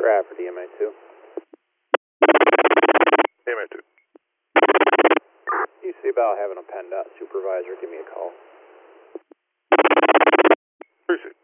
Bradford, DMA2. DMA2. You see about having a PennDOT supervisor, give me a call. Appreciate it.